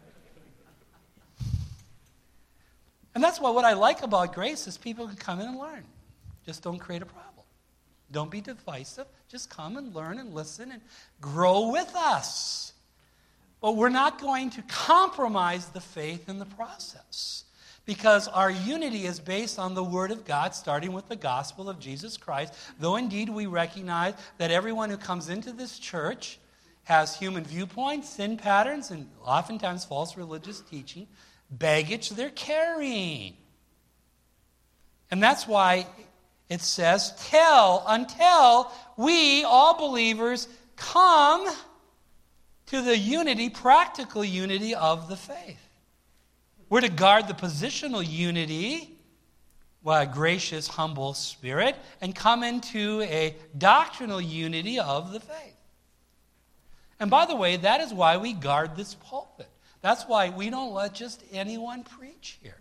And that's why what I like about Grace is people can come in and learn. Just don't create a problem. Don't be divisive. Just come and learn and listen and grow with us. But we're not going to compromise the faith in the process, because our unity is based on the Word of God, starting with the gospel of Jesus Christ, though indeed we recognize that everyone who comes into this church has human viewpoints, sin patterns, and oftentimes false religious teaching, baggage they're carrying. And that's why it says, until we, all believers, come to the unity, practical unity of the faith. We're to guard the positional unity, a gracious, humble spirit, and come into a doctrinal unity of the faith. And by the way, that is why we guard this pulpit. That's why we don't let just anyone preach here.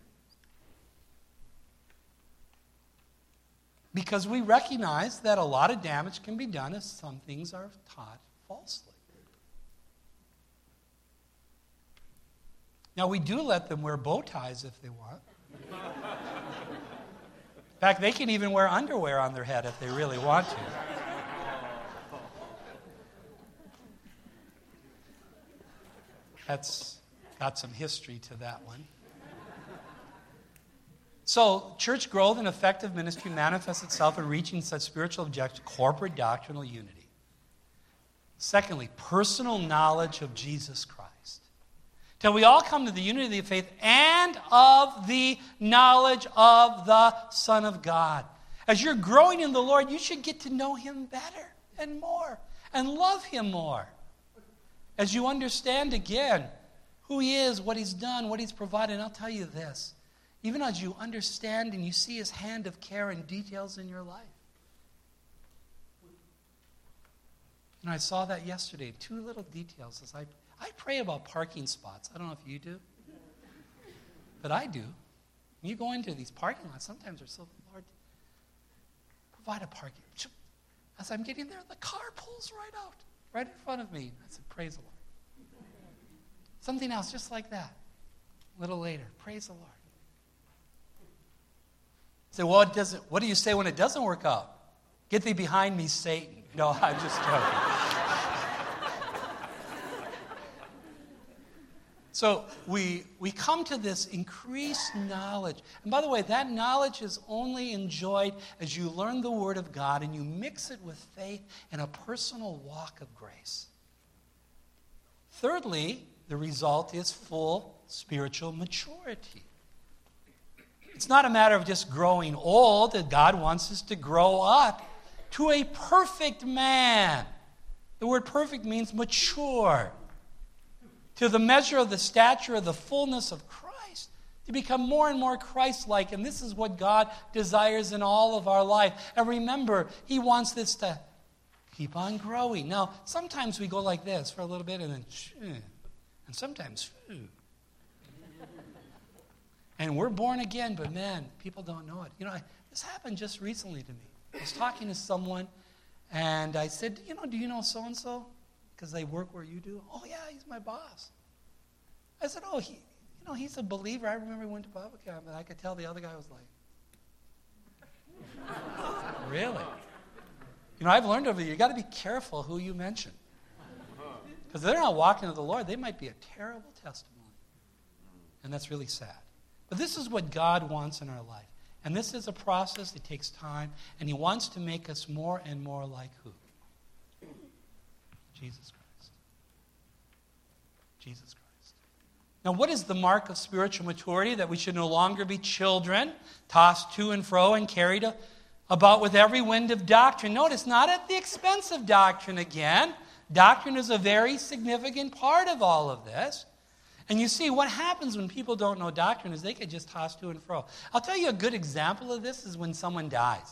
Because we recognize that a lot of damage can be done if some things are taught falsely. Now, we do let them wear bow ties if they want. In fact, they can even wear underwear on their head if they really want to. That's got some history to that one. So, church growth and effective ministry manifests itself in reaching such spiritual objectives, corporate doctrinal unity. Secondly, personal knowledge of Jesus Christ. Till we all come to the unity of faith and of the knowledge of the Son of God. As you're growing in the Lord, you should get to know Him better and more and love Him more. As you understand again who He is, what He's done, what He's provided. And I'll tell you this, even as you understand and you see His hand of care and details in your life. And I saw that yesterday, 2 little details. As I pray about parking spots. I don't know if you do, but I do. When you go into these parking lots, sometimes they're so, Lord, provide a parking. As I'm getting there, the car pulls right out, right in front of me. I said, praise the Lord. Something else just like that. A little later, praise the Lord. Say, well, what do you say when it doesn't work out? Get thee behind me, Satan. No, I'm just joking. So we come to this increased knowledge. And by the way, that knowledge is only enjoyed as you learn the Word of God and you mix it with faith and a personal walk of grace. Thirdly, the result is full spiritual maturity. It's not a matter of just growing old, that God wants us to grow up to a perfect man. The word perfect means mature. To the measure of the stature of the fullness of Christ. To become more and more Christ-like. And this is what God desires in all of our life. And remember, He wants this to keep on growing. Now, sometimes we go like this for a little bit and then and sometimes and we're born again, but man, people don't know it. This happened just recently to me. I was talking to someone, and I said, do you know so-and-so? Because they work where you do. Oh, yeah, he's my boss. I said, oh, he's a believer. I remember he went to Bible camp, and I could tell the other guy was like, really? I've learned over the years, you got to be careful who you mention. Because they're not walking with the Lord. They might be a terrible testimony. And that's really sad. But this is what God wants in our life. And this is a process that takes time, and He wants to make us more and more like who? Jesus Christ. Jesus Christ. Now, what is the mark of spiritual maturity? That we should no longer be children, tossed to and fro and carried about with every wind of doctrine. Notice, not at the expense of doctrine again. Doctrine is a very significant part of all of this. And you see, what happens when people don't know doctrine is they get just tossed to and fro. I'll tell you a good example of this is when someone dies.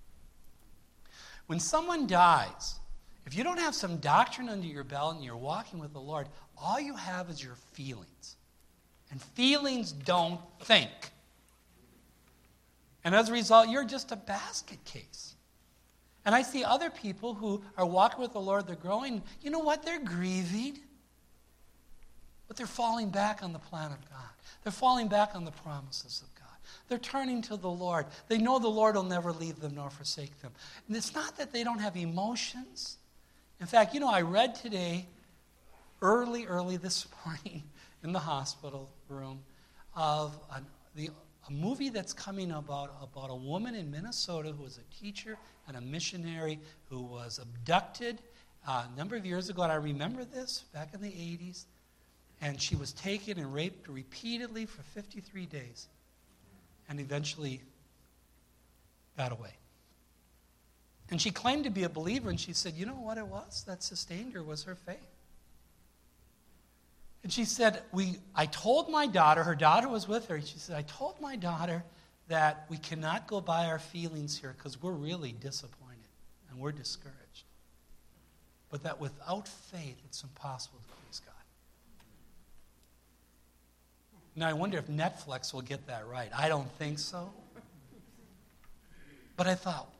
When someone dies, if you don't have some doctrine under your belt and you're walking with the Lord, all you have is your feelings. And feelings don't think. And as a result, you're just a basket case. And I see other people who are walking with the Lord, they're growing. You know what? They're grieving. But they're falling back on the plan of God. They're falling back on the promises of God. They're turning to the Lord. They know the Lord will never leave them nor forsake them. And it's not that they don't have emotions. In fact, I read today, early this morning in the hospital room, of a movie that's coming about a woman in Minnesota who was a teacher and a missionary who was abducted a number of years ago. And I remember this back in the 80s. And she was taken and raped repeatedly for 53 days and eventually got away. And she claimed to be a believer, and she said, you know what it was that sustained her was her faith. And she said, I told my daughter, her daughter was with her, she said, I told my daughter that we cannot go by our feelings here because we're really disappointed and we're discouraged. But that without faith, it's impossible to please God. Now, I wonder if Netflix will get that right. I don't think so. But I thought,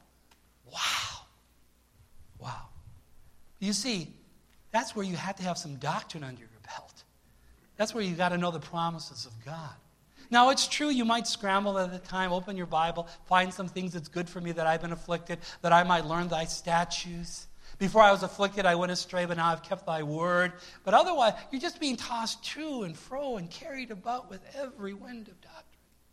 wow. You see, that's where you have to have some doctrine under your belt. That's where you got to know the promises of God. Now, it's true you might scramble at the time, open your Bible, find some things that's good for me that I've been afflicted, that I might learn thy statutes. Before I was afflicted, I went astray, but now I've kept thy word. But otherwise, you're just being tossed to and fro and carried about with every wind of doctrine.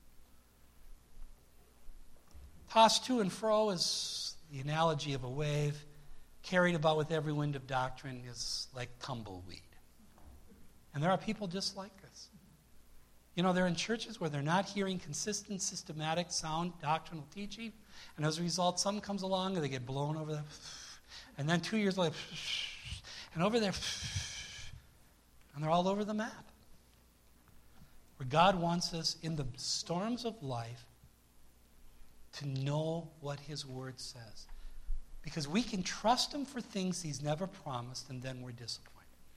Tossed to and fro is the analogy of a wave. Carried about with every wind of doctrine is like tumbleweed. And there are people just like this. You know, they're in churches where they're not hearing consistent, systematic, sound doctrinal teaching. And as a result, something comes along and they get blown over there. And then 2 years later, and over there, and they're all over the map. Where God wants us in the storms of life to know what his word says. Because we can trust him for things he's never promised, and then we're disappointed.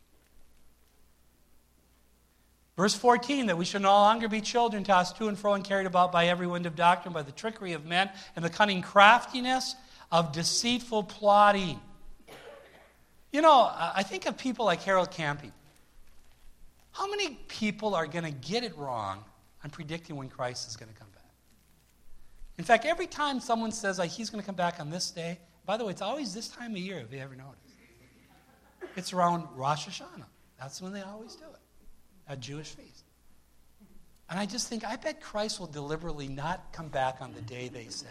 Verse 14, that we should no longer be children tossed to and fro and carried about by every wind of doctrine, by the trickery of men and the cunning craftiness of deceitful plotting. You know, I think of people like Harold Camping. How many people are going to get it wrong on predicting when Christ is going to come back? In fact, every time someone says he's going to come back on this day, by the way, it's always this time of year, if you ever noticed. It's around Rosh Hashanah. That's when they always do it, a Jewish feast. And I just think, I bet Christ will deliberately not come back on the day they say.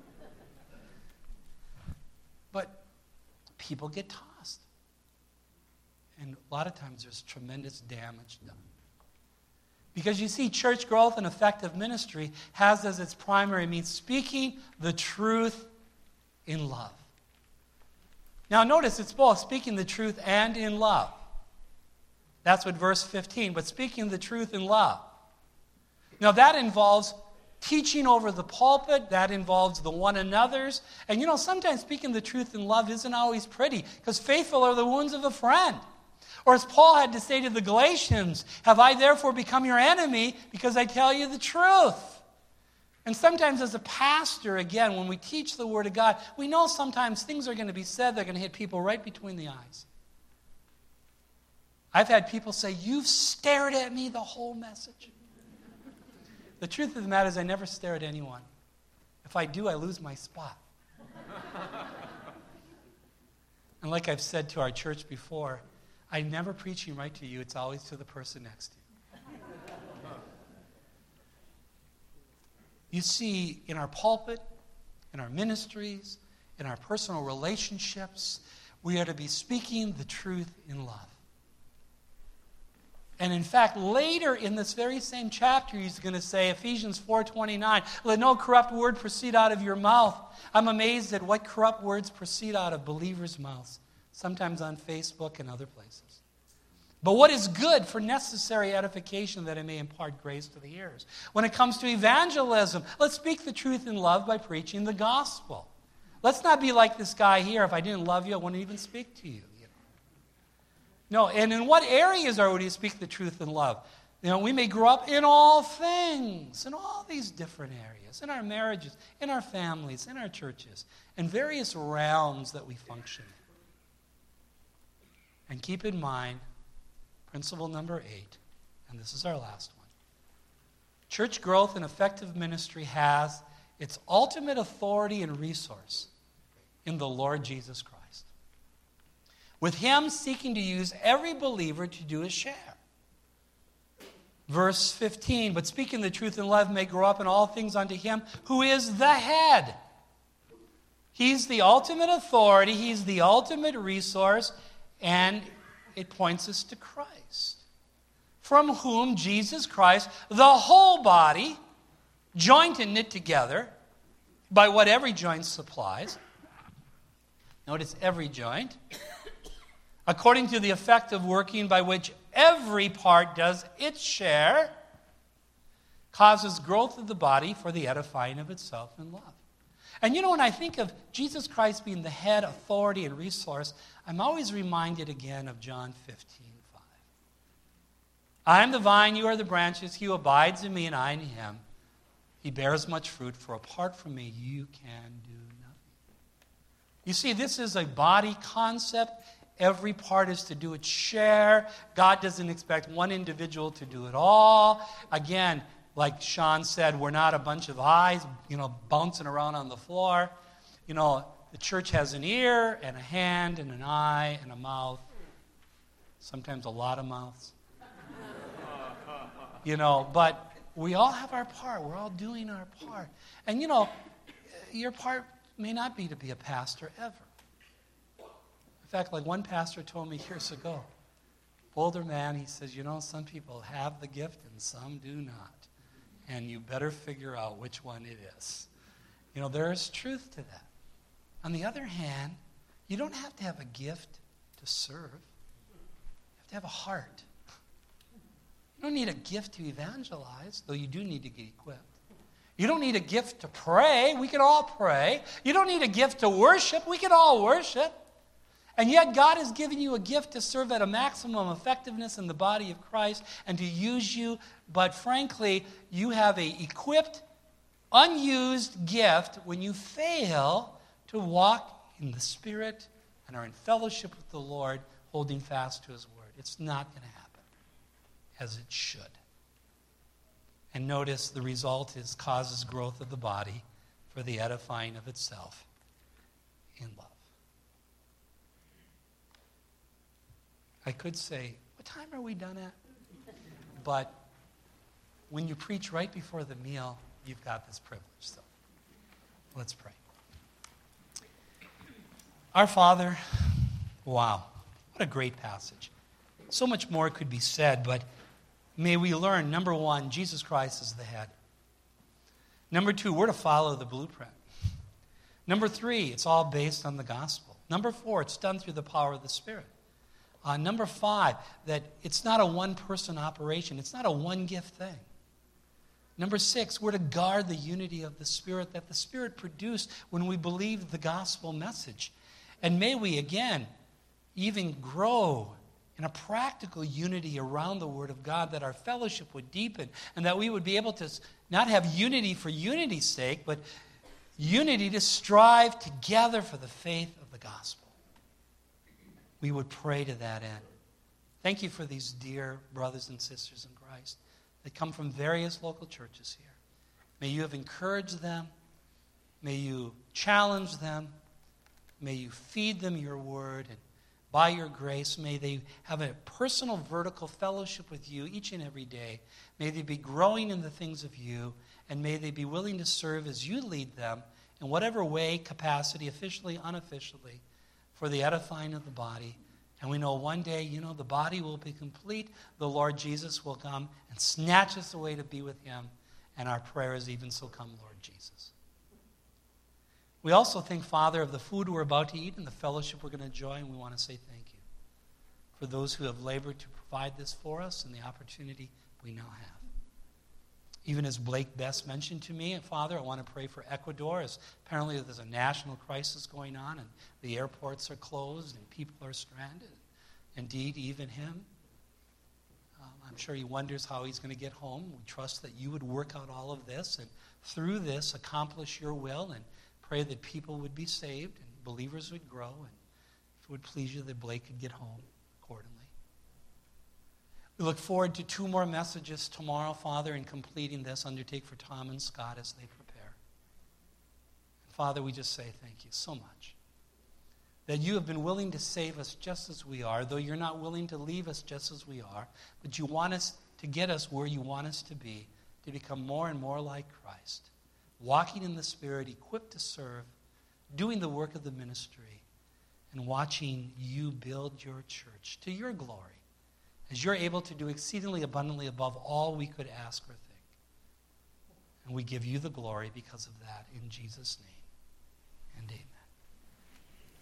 But people get tossed. And a lot of times there's tremendous damage done. Because you see, church growth and effective ministry has as its primary means speaking the truth in love. Now notice, it's both speaking the truth and in love. That's what verse 15, but speaking the truth in love. Now that involves teaching over the pulpit, that involves the one another's. And you know, sometimes speaking the truth in love isn't always pretty, because faithful are the wounds of a friend. Or as Paul had to say to the Galatians, have I therefore become your enemy because I tell you the truth? And sometimes as a pastor, again, when we teach the Word of God, we know sometimes things are going to be said that are going to hit people right between the eyes. I've had people say, you've stared at me the whole message. The truth of the matter is I never stare at anyone. If I do, I lose my spot. And like I've said to our church before, I'm never preaching right to you. It's always to the person next to you. You see, in our pulpit, in our ministries, in our personal relationships, we are to be speaking the truth in love. And in fact, later in this very same chapter, he's going to say, Ephesians 4:29, let no corrupt word proceed out of your mouth. I'm amazed at what corrupt words proceed out of believers' mouths, sometimes on Facebook and other places. But what is good for necessary edification, that it may impart grace to the hearers. When it comes to evangelism, let's speak the truth in love by preaching the gospel. Let's not be like this guy here. If I didn't love you, I wouldn't even speak to you. No, and in what areas are we to speak the truth in love? You know, we may grow up in all things, in all these different areas, in our marriages, in our families, in our churches, in various realms that we function in. And keep in mind, principle number 8, and this is our last one. Church growth and effective ministry has its ultimate authority and resource in the Lord Jesus Christ, with him seeking to use every believer to do his share. Verse 15, but speaking the truth in love may grow up in all things unto him who is the head. He's the ultimate authority, he's the ultimate resource, and it points us to Christ, from whom Jesus Christ, the whole body, joined and knit together by what every joint supplies. Notice every joint. According to the effective working by which every part does its share, causes growth of the body for the edifying of itself in love. And you know, when I think of Jesus Christ being the head, authority, and resource, I'm always reminded again of John 15:5. I am the vine, you are the branches. He who abides in me and I in him, he bears much fruit, for apart from me you can do nothing. You see, this is a body concept. every part is to do its share. God doesn't expect one individual to do it all. Again, like Sean said, we're not a bunch of eyes, bouncing around on the floor. The church has an ear and a hand and an eye and a mouth. Sometimes a lot of mouths. But we all have our part. We're all doing our part. And your part may not be to be a pastor ever. In fact, like one pastor told me years ago, older man, he says, some people have the gift and some do not. And you better figure out which one it is. There is truth to that. On the other hand, you don't have to have a gift to serve. You have to have a heart. You don't need a gift to evangelize, though you do need to get equipped. You don't need a gift to pray. We can all pray. You don't need a gift to worship. We can all worship. And yet God has given you a gift to serve at a maximum effectiveness in the body of Christ and to use you. But frankly, you have an equipped, unused gift when you fail to walk in the Spirit and are in fellowship with the Lord, holding fast to His Word. It's not going to happen as it should. And notice the result causes growth of the body for the edifying of itself in love. I could say, what time are we done at? But when you preach right before the meal, you've got this privilege. So let's pray. Our Father, wow, what a great passage. So much more could be said, but may we learn, number one, Jesus Christ is the head. Number two, we're to follow the blueprint. Number three, it's all based on the gospel. Number four, it's done through the power of the Spirit. Number five, that it's not a one-person operation. It's not a one-gift thing. Number six, we're to guard the unity of the Spirit that the Spirit produced when we believe the gospel message. And may we, again, even grow in a practical unity around the Word of God, that our fellowship would deepen, and that we would be able to not have unity for unity's sake, but unity to strive together for the faith of the gospel. We would pray to that end. Thank you for these dear brothers and sisters in Christ that come from various local churches here. May you have encouraged them. May you challenge them. May you feed them your word. And by your grace, may they have a personal vertical fellowship with you each and every day. May they be growing in the things of you. And may they be willing to serve as you lead them in whatever way, capacity, officially, unofficially, for the edifying of the body. And we know one day, the body will be complete. The Lord Jesus will come and snatch us away to be with Him. And our prayer is even so, come, Lord Jesus. We also think, Father, of the food we're about to eat and the fellowship we're going to enjoy, and we want to say thank you for those who have labored to provide this for us and the opportunity we now have. Even as Blake Best mentioned to me, Father, I want to pray for Ecuador, as apparently there's a national crisis going on and the airports are closed and people are stranded. Indeed, even him. I'm sure he wonders how he's going to get home. We trust that you would work out all of this and through this accomplish your will, and pray that people would be saved and believers would grow, and if it would please you that Blake could get home accordingly. We look forward to 2 more messages tomorrow, Father, in completing this undertake for Tom and Scott as they prepare. And Father, we just say thank you so much that you have been willing to save us just as we are, though you're not willing to leave us just as we are, but you want us to get us where you want us to be, to become more and more like Christ, walking in the Spirit, equipped to serve, doing the work of the ministry, and watching you build your church to your glory, as you're able to do exceedingly abundantly above all we could ask or think. And we give you the glory because of that in Jesus' name.